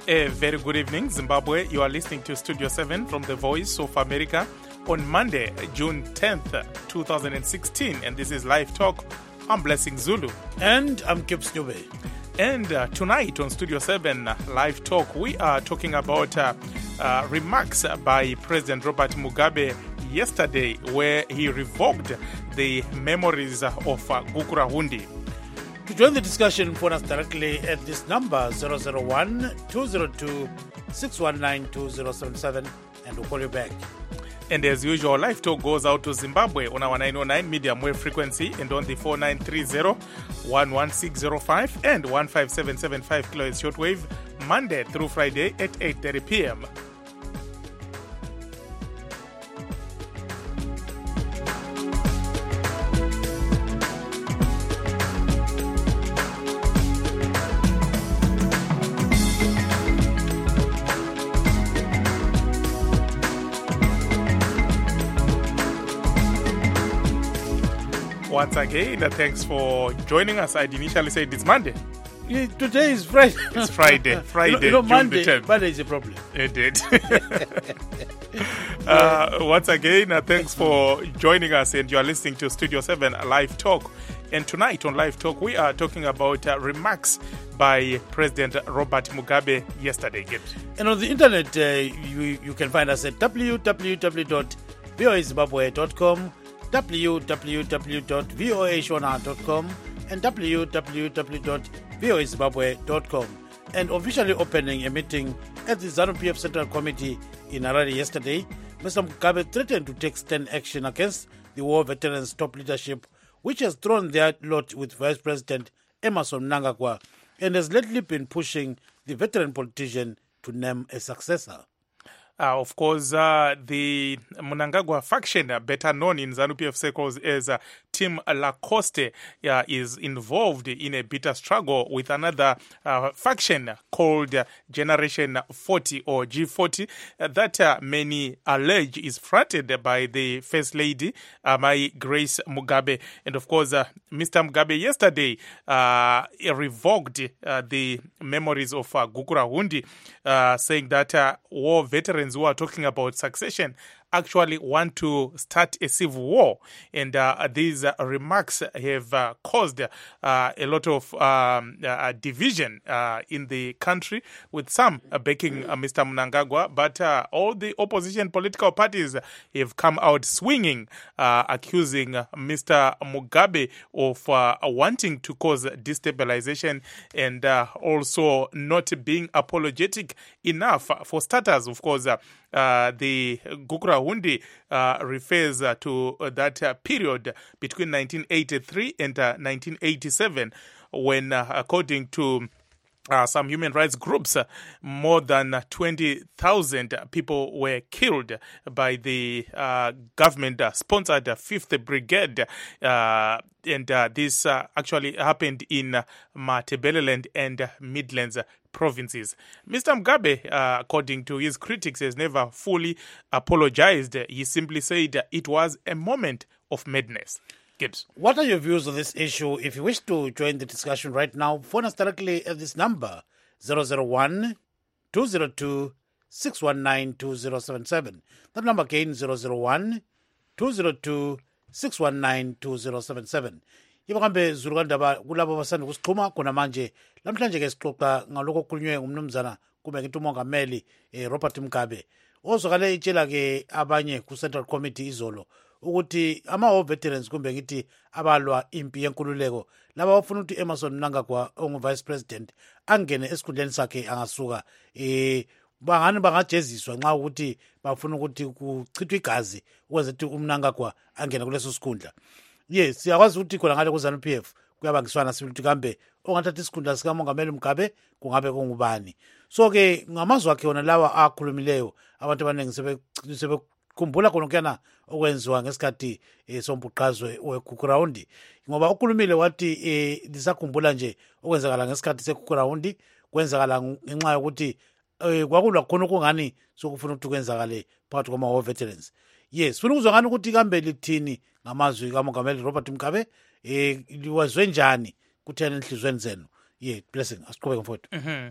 A very good evening, Zimbabwe. You are listening to Studio 7 from the Voice of America on Monday, June 10th, 2016. And this is Live Talk. I'm Blessing Zulu. And I'm Gibbs Nube. And tonight on Studio 7 Live Talk, we are talking about remarks by President Robert Mugabe yesterday, where he revoked the memories of Gukurahundi. To join the discussion, phone us directly at this number 001-202-619-2077 and we'll call you back. And as usual, Live Talk goes out to Zimbabwe on our 909 medium wave frequency and on the 4930-11605 and 15775 kHz shortwave, Monday through Friday at 8:30 p.m. Once again, thanks for joining us. I'd initially said it's Monday. Yeah, today is Friday. It's Friday. Friday, June Monday, the 10th. Monday is a problem. It did. Once again, thanks for joining us, and you are listening to Studio 7 Live Talk. And tonight on Live Talk, we are talking about remarks by President Robert Mugabe yesterday. Gibbs. And on the internet, you can find us at www.voazimbabwe.com, www.voashona.com, and www.voazimbabwe.com. And officially opening a meeting at the ZANU-PF Central Committee in Harare yesterday, Mr. Mugabe threatened to take stern action against the war veterans' top leadership, which has thrown their lot with Vice President Emmerson Mnangagwa and has lately been pushing the veteran politician to name a successor. Of course, the Mnangagwa faction, better known in ZANU-PF circles as Team Lacoste, is involved in a bitter struggle with another faction called Generation 40 or G40 that many allege is fronted by the First Lady, Mai Grace Mugabe. And of course, Mr. Mugabe yesterday revoked the memories of Gukurahundi, saying that war veterans who are talking about succession actually want to start a civil war. And these remarks have caused a lot of division in the country, with some backing Mr. Mnangagwa, but all the opposition political parties have come out swinging, accusing Mr. Mugabe of wanting to cause destabilization and also not being apologetic enough. For starters, of course, the Gukurahundi refers to that period between 1983 and 1987, when, according to some human rights groups, more than 20,000 people were killed by the government-sponsored 5th Brigade. And this actually happened in Matabeleland and Midlands provinces. Mr. Mugabe, according to his critics, has never fully apologized. He simply said it was a moment of madness. Gibbs. What are your views on this issue? If you wish to join the discussion right now, phone us directly at this number 001-202-619-2077. That number again 001-202-619-2077. Ibakambe Zurugandaba kulabo basanda kusixhuma khona manje. Lamhlanje ke sixoxa ngalokho okukhulunywe ngumnumzana kube ngithi umongameli Robert Mugabe. Ozokale itshela ke abanye ku Central Committee izolo ukuthi ama veterans kumbe ngithi abalwa impi yenkululeko laba bafuna ukuthi Emmerson Mnangagwa ongu Vice President angene esikhundleni sakhe angasuka bangani bangajeziswa nxa ukuthi bafuna ukuthi kuchithwe igazi ukwenza ukuthi uMnangagwa angene kuleso sikhundla. Yes, siyakwazi ukuthi khona ngale ku ZANU-PF kuyabangiswana sibithi kambe ongathatha isikhundla sika Mongameli Mugabe kungabe kungubani. So ke ngamazwi akhe wona lawa akhulumileyo abantu abaningi sebekhumbula khona kuyana okwenziwa ngesikhathi sombuqazwe weGukurahundi, ngoba ukhulumile wathi lisakhumbula nje okwenzakala ngesikhathi seGukurahundi kwenzakala ngenxa yokuthi kwakulwa khona okungani sokufuna ukuthi kwenzakale phakathi kwama veterans. Yes, funa ukuzwa ngani ukuthi kambe lithini ngamazwi kaMongameli Robert Mugabe liwazwe njani kuthena enhlizweni zenu. Yeah, Blessing, asiqhubeke mfowethu.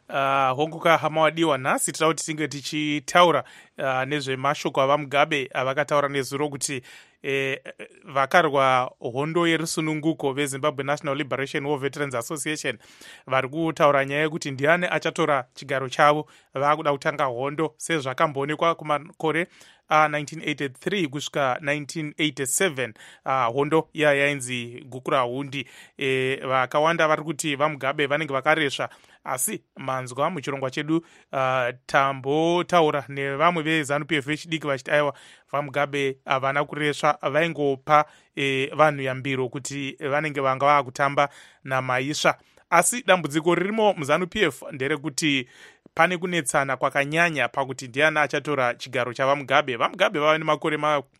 honguka hama wadiwa nhasi tira kuti tinge tichitaura nezvemashoko avamugabe avakataura nezuro kuti vakarwa hondo yerusununguko vezimbabwe National Liberation War Veterans Association vari kutaura nyaya yekuti ndiani achatora chigaro chavo. Vakuda kutanga hondo sezvakamboonekwa kumakore 1983 kusvika 1987 hondo yainzi gukura hundi. Vakawanda vari kuti vamugabe vanenge vakaresva, asi manzwa muchirongwa chedu tambotaura nevamwe veZANU-PF vechidiki vachiti aiwa vamugabe havana kuresva, vaingopa vanhu yambiro kuti vanenge vanga vakutamba namaisva. Asi dambudziko ririmo muZANU-PF nderekuti pane kunetsana kwakanyanya pakuti ndiani achatora chigaro chavamugabe. Vamugabe vava nemakore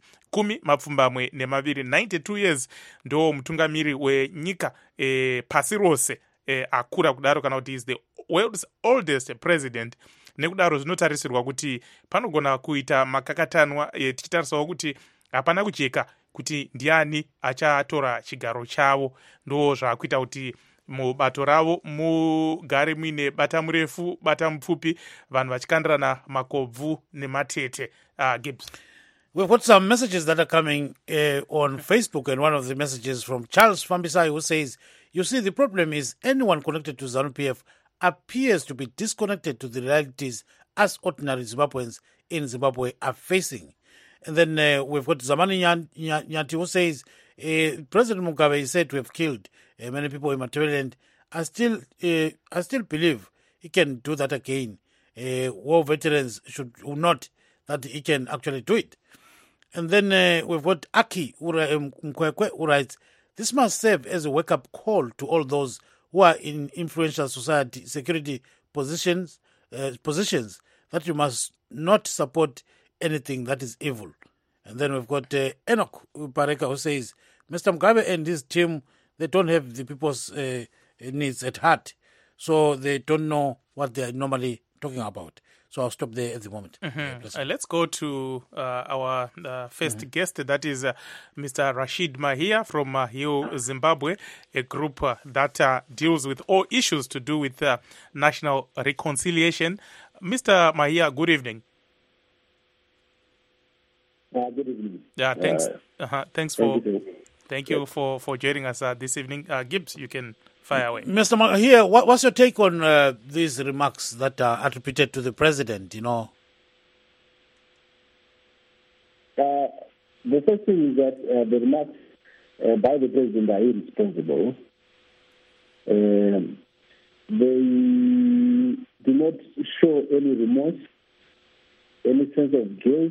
12 92 years ndo mutungamiri wenyika pasi rose akura kudaro, kana kuti is the world's oldest president. Nekudaro zvinotarisirwa kuti panogona kuita makakatanwa tichitarisawo kuti hapana kujeka kuti ndiani achatora chigaro chavo. Ndo zvakuita kuti mubato ravo mugare muine bata murefu bata mupfupi, vanhu vachikandirana makobvu nematete. Gibbs, we've got some messages that are coming on Facebook, and one of the messages from Charles Fambisai, who says, you see, the problem is anyone connected to ZANU-PF appears to be disconnected to the realities as ordinary Zimbabweans in Zimbabwe are facing. And then we've got Zamani Nyanti, who says, President Mugabe is said to have killed many people in Matabeleland. I still believe he can do that again. War veterans should not, that he can actually do it. And then we've got Aki Mkwekwe, who writes, this must serve as a wake-up call to all those who are in influential society security positions that you must not support anything that is evil. And then we've got Enoch Pareka, who says, Mr. Mugabe and his team, they don't have the people's needs at heart, so they don't know what they are normally talking about. So I'll stop there at the moment. Let's go to our first guest, that is Mr. Rashid Mahia from HEAL Zimbabwe, a group that deals with all issues to do with national reconciliation. Mr. Mahia, good evening. Good evening. Yeah, thanks. Thank you for joining us this evening. Gibbs, you can fire away. Mr. Mahia, what's your take on these remarks that are attributed to the president, you know? The first thing is that the remarks by the president are irresponsible. They do not show any remorse, any sense of guilt.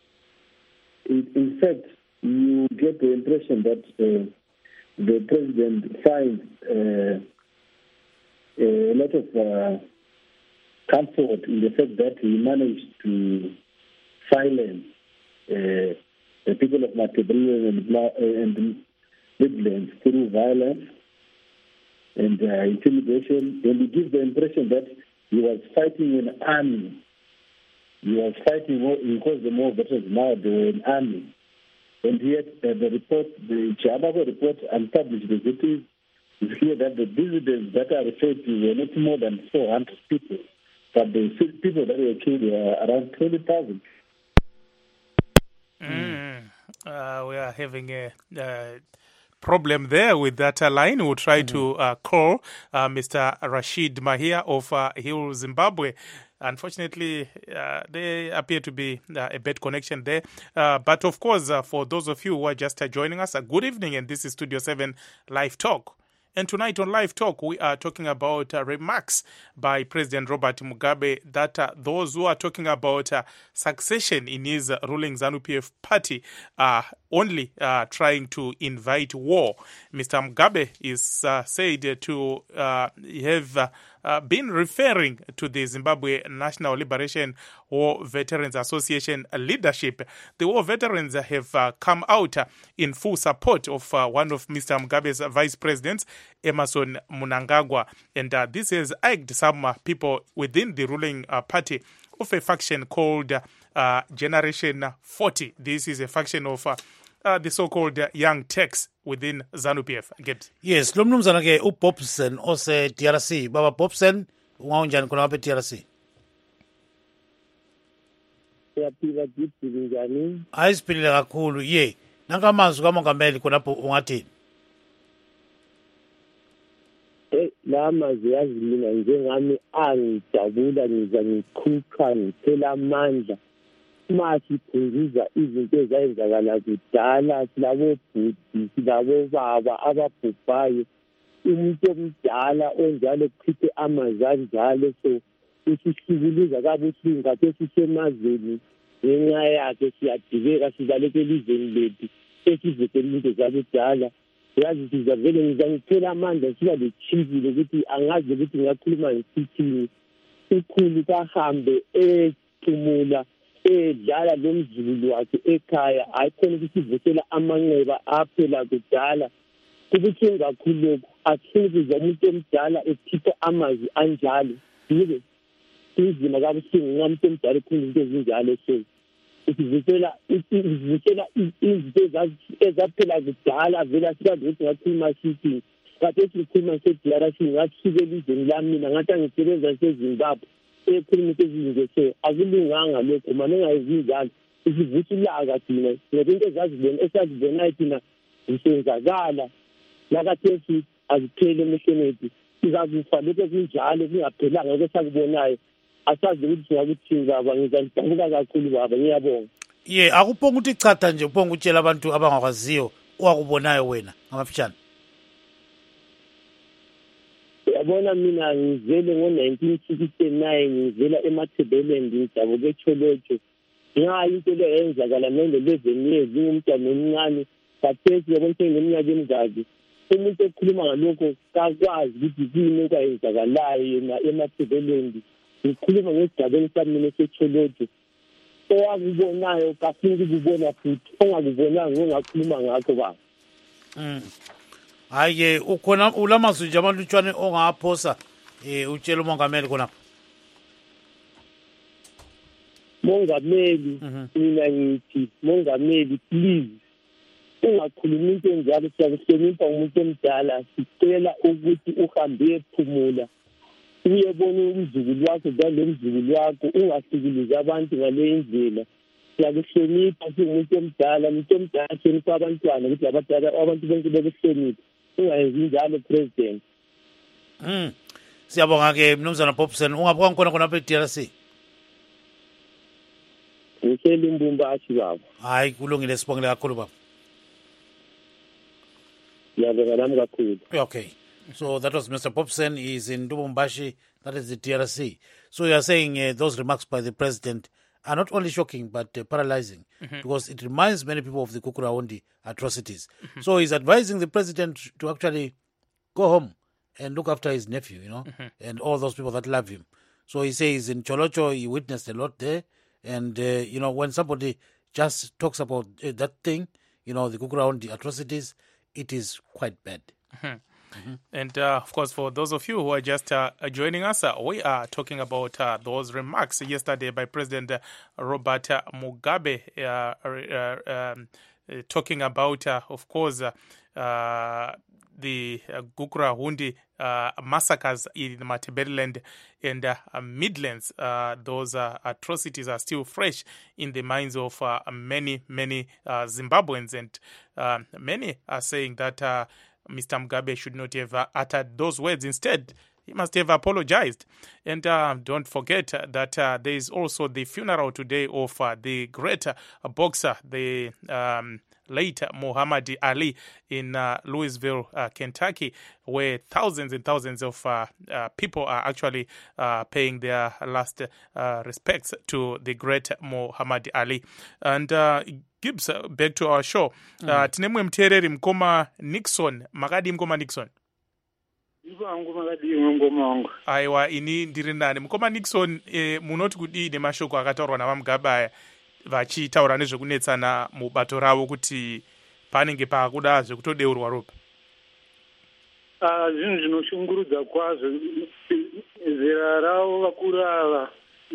In fact, you get the impression that the president finds a lot of comfort in the fact that he managed to silence the people of Matabeleland and Midlands through violence and intimidation. And he gives the impression that he was fighting an army. He was fighting because the more veterans now they were an army. And yet the report, the Chiabago report, unpublished as it is clear that the dissidents that are referred to were not more than 400 people, but the people that were killed were around 20,000. We are having a problem there with that line. We'll try to call Mr. Rashid Mahia of HEAL Zimbabwe. Unfortunately, there appear to be a bad connection there. But of course, for those of you who are just joining us, good evening, and this is Studio 7 Live Talk. And tonight on Live Talk, we are talking about remarks by President Robert Mugabe that those who are talking about succession in his ruling ZANU-PF party are only trying to invite war. Mr. Mugabe is said to have been referring to the Zimbabwe National Liberation War Veterans Association leadership. The war veterans have come out in full support of one of Mr. Mugabe's vice presidents, Emmerson Mnangagwa, and this has egged some people within the ruling party of a faction called Generation 40. This is a faction of the so-called young Turks within ZANU-PF. Yes, lo mnumzana ke uBobson ose DRC. Baba Bobson, ungaunjani khona lapha e-TRC? Siyaphila Gibson njani? Hayi siphilile kakhulu. Ye, nanka amazwi kamongameli khonapho ungathini? La mazwi yazi mina njengami angijabula ngiza ngiqhuqha ngithela amandla uma siphunguza izinto ezayenzakala kudala silabo bhuti silabo baba ababhubhayo umuntu omdala onjalo kuchithe amazwi anjalo so usihlukuliza kabuhlungu kade sisemazweni ngenxa yakhe siyadibeka sibalekela izweni lethu esivekela into zakudala yazi sizavele ngizangithela amandla siba lechizile ukuthi angazi ukuthi ngakhuluma ngisithini ukhulu kahambe ecumula edlala lomzukulu wakhe ekhaya ayikhona ukuthi ivusela amanxeba aphela kudala kubuhlungu kakhulu lokhu akhulukuza umuntu omdala ekhipha amazwi anjalo yibe inzima kabuhlungu ngomuntu omdala ekhuluza into ezinjalo so isivusela izinto ezaphela kudala vele sikade ukuthi ngakhuluma sithi kade sikhuluma se-DRC ngathukela izweni lami mina ngathi angisebenza seZimbabwe ekhuluma into ezinje so akulunganga lokho manje engayenzi njalo isivusa ulaka thina ngoba into esazibonayo thina zisenzakala lakathesi aziphele emehlweni ethu sizakufa lokho kunjalo kungaphelanga lokho sakubonayo asazi ukuthi singakuthini baba ngizanidabuka kakhulu baba ngiyabonga. Ye, akuphonga ukuthi chatha nje uphonga utshela abantu abangakwaziyo owakubonayo wena ngamafishane. Yabona mina ngizele ngo-1969 ngizela eMatabeleland ngidabuke eCholotsho nxa into le yenzakala nende-11 years ngumntwana omncane kathesi yabona sengeminyaka emingaki umuntu ekhuluma ngalokho kakwazi ukuthi kuyini okwayenzakalayo yena eMatabeleland ngikhuluma ngesigabeni sami mina eseCholotsho owakubonayo kafuna ukubona futhi ongakubonanga ongakhuluma ngakho baba. Hayi ukhona ulamazwi nje abantu utshwane ongaphosa utshela umongameli khonapha. Mongameli mina ngithi mongameli please ungakhulumi into enjalo siyakuhlonipha umuntu omdala sicela ukuthi uhambe ephumula uyebona umzukulu wakho njalo umzukulu wakho ungahlukuluzi abantu ngale ndlela siyakuhlonipha singumuntu omdala hlonipha abantwana ukuthi abantu bonke bekuhlonipha ungayenzi njalo president. Siyabonga ke mnumzana Bobson ungabuka khona khona e-DRC. Ngihleli Mbumbashi baba. Hayi kulungile sibongile kakhulu baba. Ngiyabonga nami kakhulu. Okay. So that was Mr. Bobson. He's in Lubumbashi, that is the DRC. So you are saying those remarks by the president are not only shocking but paralyzing because it reminds many people of the Kukurahundi atrocities. So he's advising the president to actually go home and look after his nephew, and all those people that love him. So he says in Cholocho he witnessed a lot there, and when somebody just talks about that thing, the Kukurahundi atrocities, it is quite bad. And of course, for those of you who are just joining us, we are talking about those remarks yesterday by President Robert Mugabe, talking about, of course, the Kukurahundi massacres in Matabeleland and Midlands. Those atrocities are still fresh in the minds of many Zimbabweans, and many are saying that Mr. Mugabe should not have uttered those words. Instead, he must have apologized. And don't forget that there is also the funeral today of the great boxer, the late Muhammad Ali in Louisville, Kentucky, where thousands and thousands of people are actually paying their last respects to the great Muhammad Ali. And Gibbs, back to our show. Tinemwe mtereri mkoma Nixon, makadi mkoma Nixon. Aiwa ini ndiri nani mkoma Nixon munoti kudii mashoko akataurwa navaMugabe vachitaura nezvekunetsana mubato ravo kuti panenge pakuda zvekutodeurwa ropa. Zvinhu zvinoshungurudza kwazvo zera ravo vakuru ava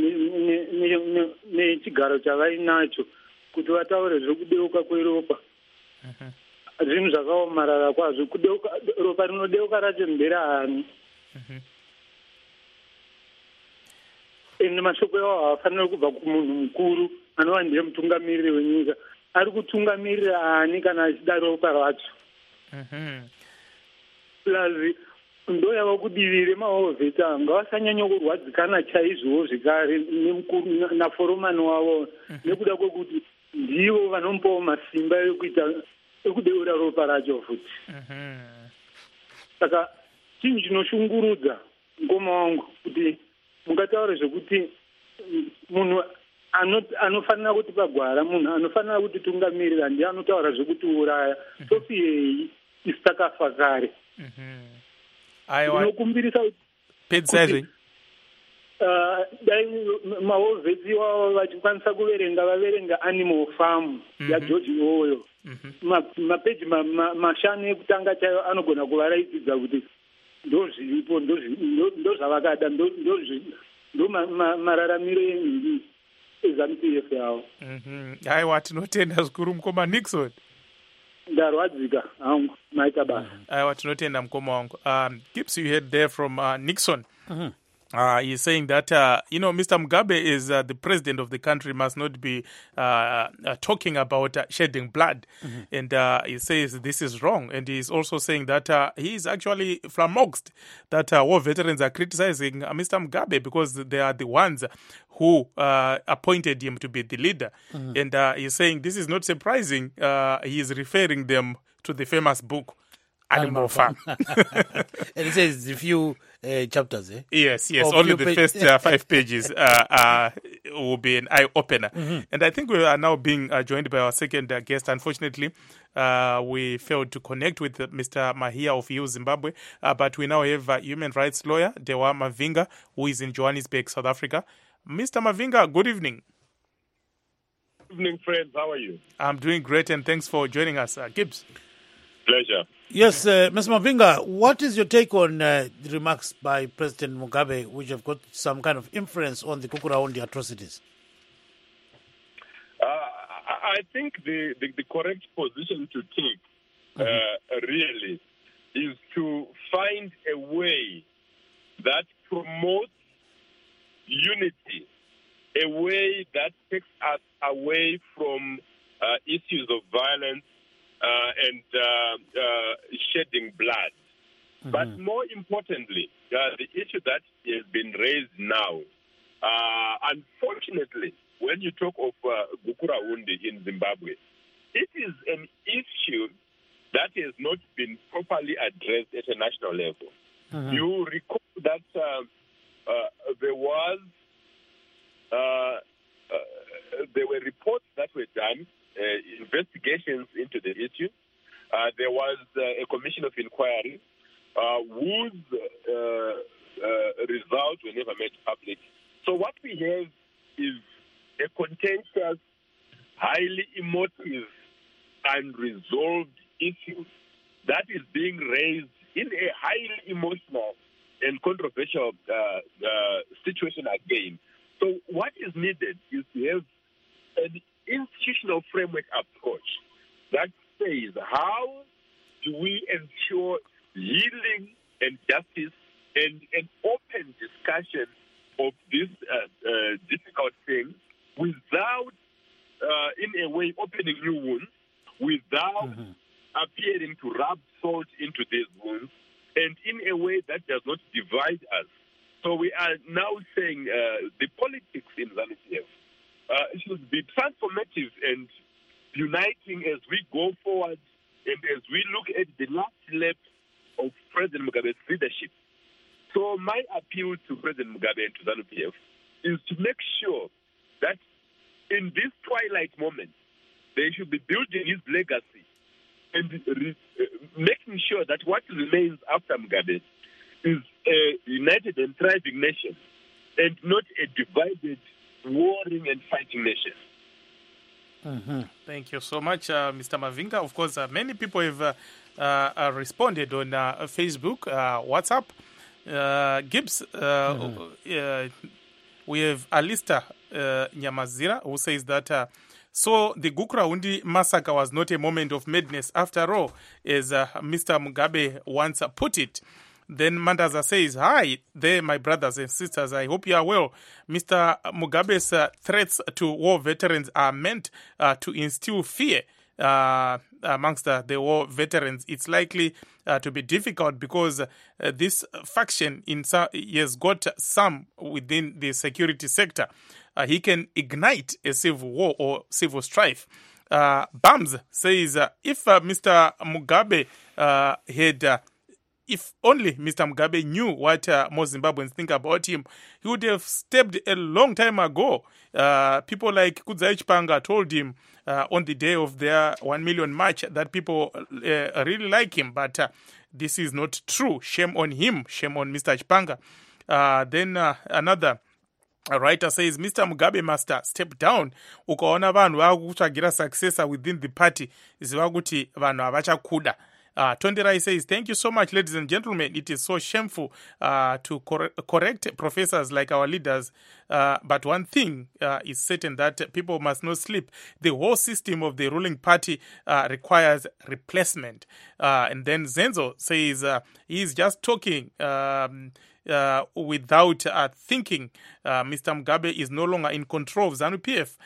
nechigaro chavainacho kuti vataure zvekudeuka kweropa. Zvinhu zvakaomarara kwazvo, ropa rinodeuka racho mbera hani. ende mashoko iwawo haafaniri kubva kumunhu mukuru anova ndiye mutungamiriri wenyika. Ari kutungamirira ani kana achida ropa racho? Plazi ndo yava kudivire mahovheta ngavasanyanya kurwadzikana chaizvowo zvekare nemukuru naforomani wavo, nekuda kwekuti ndivo vanomupawo masimba ekudeura ropa racho futi. Saka chinhu chinoshungurudza mukoma wangu kuti mungataura zvekuti munhu anofanira kuti pagwara, munhu anofanira kuti tungamirira ndiye anotaura zvekuti uraya. Tofiyei isi takafa kare. Inokumbirisa pedzazve dai mahovheti iwavo vachikwanisa vaverenga Animal Farm yaGeorge Orwell, mapeji mashanu ekutanga chaivo anogona kuvaraitidza kuti ndo zviripo, ndo zvavakada, ndo mararamiro eZANU-PF yavo. Aiwa, tinotenda zvikuru mukoma Nixon. Ndarwadzika hangu maita basa. Aiwa, tinotenda mukoma wangu. Gibbs, you heard there from Nixon. He's saying that, Mr. Mugabe is the president of the country, must not be talking about shedding blood. And he says this is wrong. And he's also saying that he is actually flummoxed that war veterans are criticizing Mr. Mugabe because they are the ones who appointed him to be the leader. And he's saying this is not surprising. He is referring them to the famous book, Animal Farm. And it says a few chapters, eh? Yes. Only the first 5 pages will be an eye-opener. And I think we are now being joined by our second guest. Unfortunately, we failed to connect with Mr. Mahia of EU Zimbabwe, but we now have a human rights lawyer, Dewa Mavinga, who is in Johannesburg, South Africa. Mr. Mavinga, good evening. Good evening, friends. How are you? I'm doing great, and thanks for joining us. Gibbs. Pleasure. Yes, Mr. Mavinga, what is your take on the remarks by President Mugabe, which have got some kind of influence on the Gukurahundi atrocities? I think the correct position to take really is to find a way that promotes unity, a way that takes us away from issues of violence and shedding blood. But more importantly, the issue that has been raised now, unfortunately, when you talk of Gukurahundi in Zimbabwe, it is an issue that has not been properly addressed at a national level. You recall that there were reports that were done, investigations into the issue. There was a commission of inquiry whose results were never made public. So what we have is a contentious, highly emotive, unresolved issue that is being raised in a highly emotional and controversial situation again. So what is needed is to have an institutional framework approach that says, how do we ensure healing and justice and an open discussion of this difficult thing without, in a way, opening new wounds, without appearing to rub salt into these wounds, and in a way that does not divide us. So we are now saying the politics in ZANU-PF should be transformative and uniting as we go forward and as we look at the last lap of President Mugabe's leadership. So my appeal to President Mugabe and to ZANU-PF is to make sure that in this twilight moment, they should be building his legacy and making sure that what remains after Mugabe is a united and thriving nation and not a divided, warring and fighting nation. Thank you so much, Mr. Mavinga. Of course, many people have responded on Facebook, WhatsApp. Gibbs, we have Alista Nyamazira, who says that so the Gukurahundi massacre was not a moment of madness after all, as Mr. Mugabe once put it. Then Mandaza says, "Hi there, my brothers and sisters. I hope you are well. Mr. Mugabe's threats to war veterans are meant to instill fear amongst the war veterans. It's likely to be difficult because this faction has got some within the security sector. He can ignite a civil war or civil strife." Bams says, if Mr. Mugabe if only Mr. Mugabe knew what most Zimbabweans think about him, he would have stepped a long time ago. People like Kudzai Chipanga told him on the day of their 1 million march that people really like him, but this is not true. Shame on him. Shame on Mr. Chipanga. Then another a writer says, Mr. Mugabe must step down. Ukaona vanhu vakutsvagira successor within the party, ziva kuti vanhu havachakuda. Tonderai says, thank you so much, ladies and gentlemen. It is so shameful to correct professors like our leaders. But one thing is certain, that people must not sleep. The whole system of the ruling party requires replacement. And then Zenzo says he's just talking without thinking. Mr. Mugabe is no longer in control of ZANU-PF,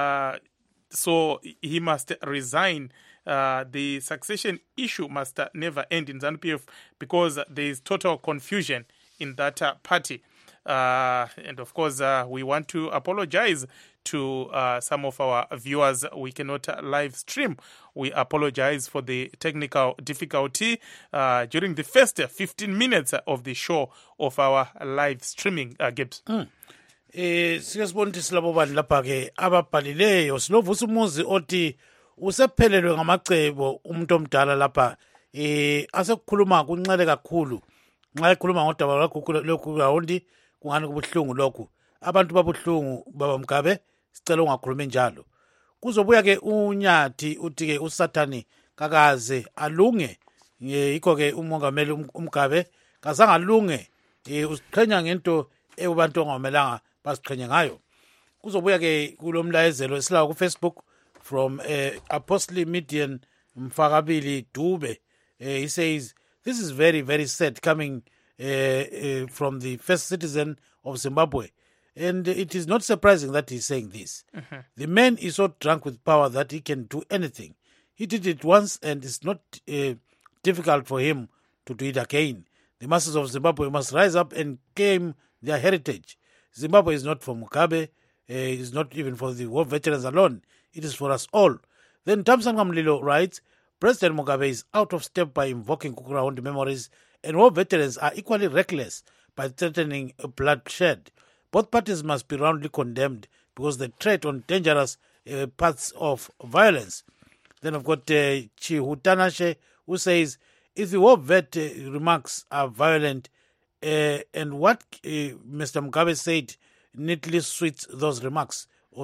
so he must resign. The succession issue must never end in ZANU-PF because there is total confusion in that party. And of course, we want to apologize to some of our viewers. We cannot live stream. We apologize for the technical difficulty during the first 15 minutes of the show of our live streaming, Gibbs. Siyasibona ukuthi silabo bantu lapha ke ababhalileyo. Silovusa umuzi othi usephelelwe ngamacebo umuntu omdala lapha asekukhuluma kunxele kakhulu. Nxa ekhuluma ngodaba lokhu kahondi kungani kubuhlungu lokhu. Abantu babuhlungu baba Mugabe, sicela ungakhulumi njalo. Kuzobuya ke uNyathi uthi ke uSathani kakaze alunge. Yikho ke umongameli uMugabe kazange alunge. Usiqhenya ngento ebantu ongamelanga basiqhenye ngayo. Kuzobuya ke kulomlayezelo esilawo ku Facebook from Apostle Midian Mfakabili Dube. He says, this is very, very sad coming from the first citizen of Zimbabwe. And it is not surprising that he's saying this. The man is so drunk with power that he can do anything. He did it once and it's not difficult for him to do it again. The masses of Zimbabwe must rise up and claim their heritage. Zimbabwe is not for Mugabe. It is not even for the war veterans alone. It is for us all. Then Tamsan Kamlilo writes, President Mugabe is out of step by invoking Kukurahondi memories, and war veterans are equally reckless by threatening bloodshed. Both parties must be roundly condemned because they tread on dangerous paths of violence. Then I've got Chihutanashe, who says, if the war vet remarks are violent, and what Mr. Mugabe said neatly suits those remarks.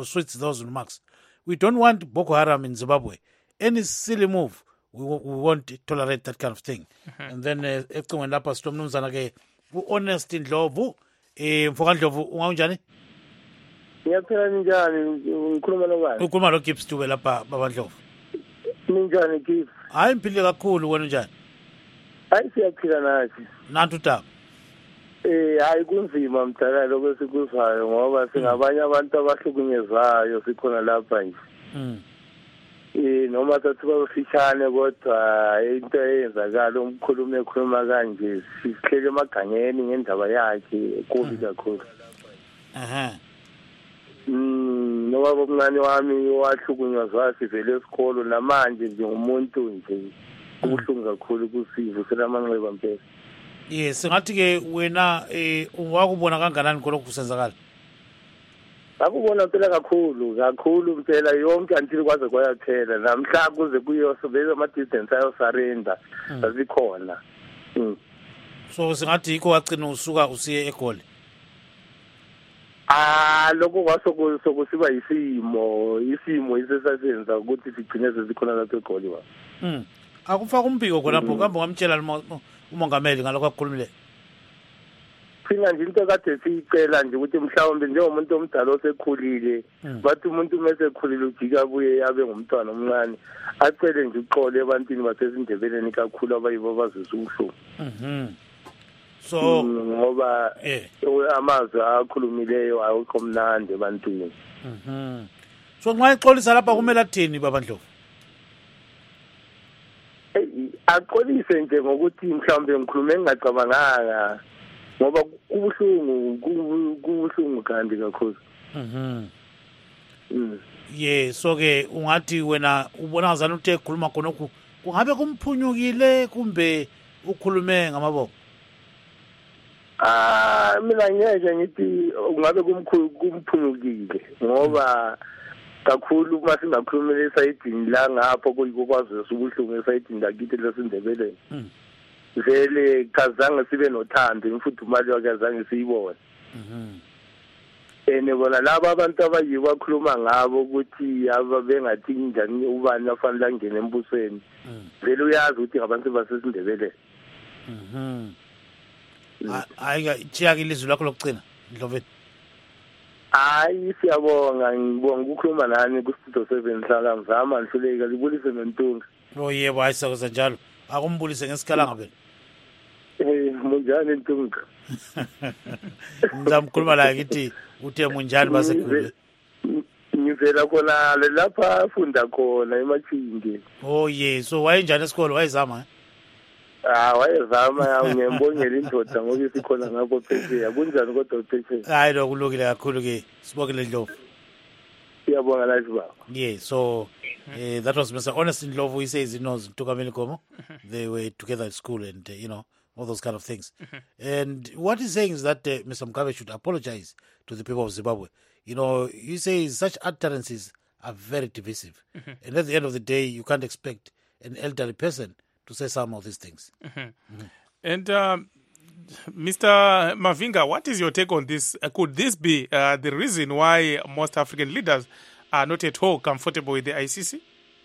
We don't want Boko Haram in Zimbabwe. Any silly move, we won't tolerate that kind of thing. And then ecingweni lapha sitomnumzana ke u-Honest Ndlovu Mfoka Ndlovu unganjani? Ngiyaphila njani ngikhuluma nobani? Ukhuluma lo Gibbs Dube lapha baba Ndlovu. Ninjani Gibbs? Hayi mphile kakhulu wena njani? Hayi siyaphila nathi. Nantu taba. Hayi kunzima mdala lokho sikuzwayo ngoba singabanye abantu abahlukunyezayo sikhona lapha nje. Noma sathi bafishane kodwa into eyenzakala umkhulumi ekhuluma kanje sihlele emagangeni ngendaba yakhe kubi kakhulu. Ngoba bomncane wami wahlukunyezwa sivele esikolo namanje nje umuntu nje ubuhlungu kakhulu kusivu selamanxeba mpela. Yes, ngathi ke wena wakubona kanganani khona kusenzakala? Akubona phela kakhulu phela yonke until kwaze kwayaphela namhla kuze kuyosobeza ama distance ayo surrender asikhona. So singathi yikho wagcina usuka usiye eGoli. Lokho kwasokusiba isimo isisasenza ukuthi sigcine sesikhona lapha eGoli wa. Akufaka umbiko khona lapho kambe ngamtshela umongameli ngalokho akukhulumile. Phina nje into kade siyicela nje ukuthi mhlawumbe njengomuntu omdala osekhulile bathi umuntu mesekhulile ujika abuye abe ngumntwana omncane acele nje uxole ebantwini basezindebeleni kakhulu abayibo bazisa ubuhlungu. So ngoba amazwi akhulumileyo awukho mnandi ebantwini. So nxa ixolisa lapha kumele athini baba Ndlovu? Aqolise nje ngokuthi mhlawumbe ngikhulume ngingacabanganga ngoba kubuhlungu kanti kakhulu. Yeah, so ke ungathi wena ubona ngazana uthe ekhuluma khonokho kungabe kumphunyukile kumbe ukhulume ngamaboko? Mina ngeke ngithi ungabe kumphumukile ngoba kakhulu uma singakhulumela esayidini la ngapho kuyikwazi ubuhlungu esayidini lakithi lesindebeleni. Vele kazange sibe nothando imfudumalo yakazange siyibone. Bona laba abantu abayiwa bakhuluma ngabo ukuthi ababengathi njani ubani afanele angene embusweni. Vele uyazi ukuthi ngabantu basesindebeleni. Hayi chiyake ilizwi lakho lokugcina Ndloveni. Hayi siyabonga ngibonga ukukhuluma nani ku Studio 7 hlala ngizama ngihluleka libulise nentunga. Yebo hayisakuza njalo akumbulise ngesikhala ngabe. Munjani intunga? Ngizamkhuluma la ngithi uthe munjani basekhulu. Ngivela khona lapha afunda khona eMachinge. So wayenjani esikolo wayezama? Wayezama ngiyembongela indoda ngoba isikhona ngapho phesheya kunjani kodwa phesheya? Hayi lokulukile kakhulu ke sibongele Ndlovu. Siyabonga lathi baba. Yeah, so that was Mr. Honest Ndlovu. He says he knows Tukameli Komo. They were together at school and all those kind of things. And what he's saying is that Mr. Mugabe should apologize to the people of Zimbabwe. You say such utterances are very divisive. And at the end of the day, you can't expect an elderly person to say some of these things. And Mr. Mavinga, what is your take on this? Could this be the reason why most African leaders are not at all comfortable with the ICC?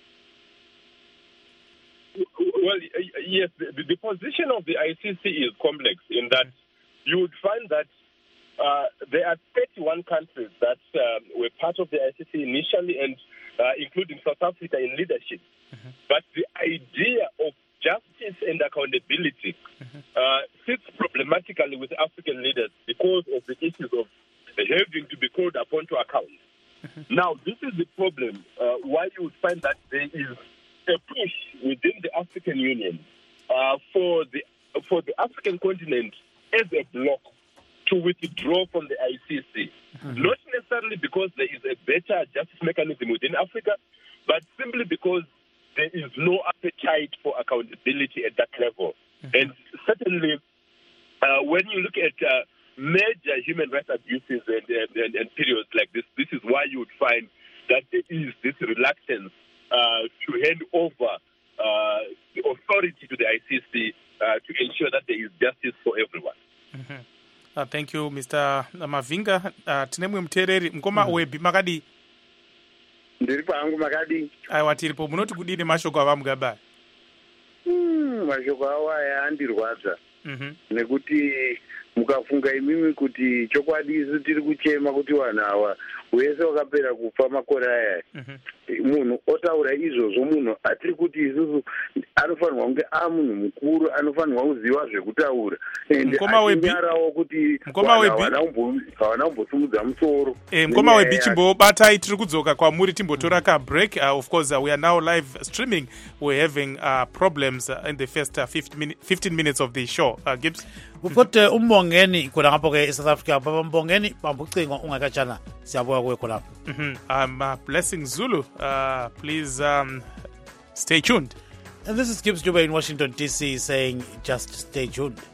Well, yes, the position of the ICC is complex in that you would find that there are 31 countries that were part of the ICC initially, and including South Africa in leadership. But the idea of justice and accountability sits problematically with African leaders because of the issues of having to be called upon to account. Now, this is the problem why you would find that there is a push within the African Union for the African continent as a bloc to withdraw from the ICC. Not necessarily because there is a better justice mechanism within Africa, but simply because there is no appetite for accountability at that level. And certainly, when you look at major human rights abuses and periods like this is why you would find that there is this reluctance to hand over the authority to the ICC to ensure that there is justice for everyone. Thank you, Mr. Mavinga. Tinemwe mtereri mkoma webi makadi. Ndiri pangu makadi. Aiwa tiripo munoti kudini mashoko ava Mugabe? Mashoko awa yandirwadza. Nekuti mukafunga imimi kuti chokwadi isu tiri kuchema kuti vanhu ava wese wakapera kufa makore aya. Munhu otaura izvozvo munhu atiri kuti isusu anofanirwa kunge munhu mukuru anofanirwa kuziva zvekutaura ende achinyarawo kuti havana kumbosimudza musoro. Mukoma webi chimbobatai tiri kudzoka kwamuri timbotora ka break. Of course we are now live streaming. We're having problems in the first 15 minutes of the show. Gibbs Ufote umbongeni khona ngapho ke eSouth Africa baba mbongeni bambucingo ungakatshana siyabuya kuwe khona. I'm Blessing Zulu. Please stay tuned. And this is Gibbs Juba in Washington DC saying just stay tuned.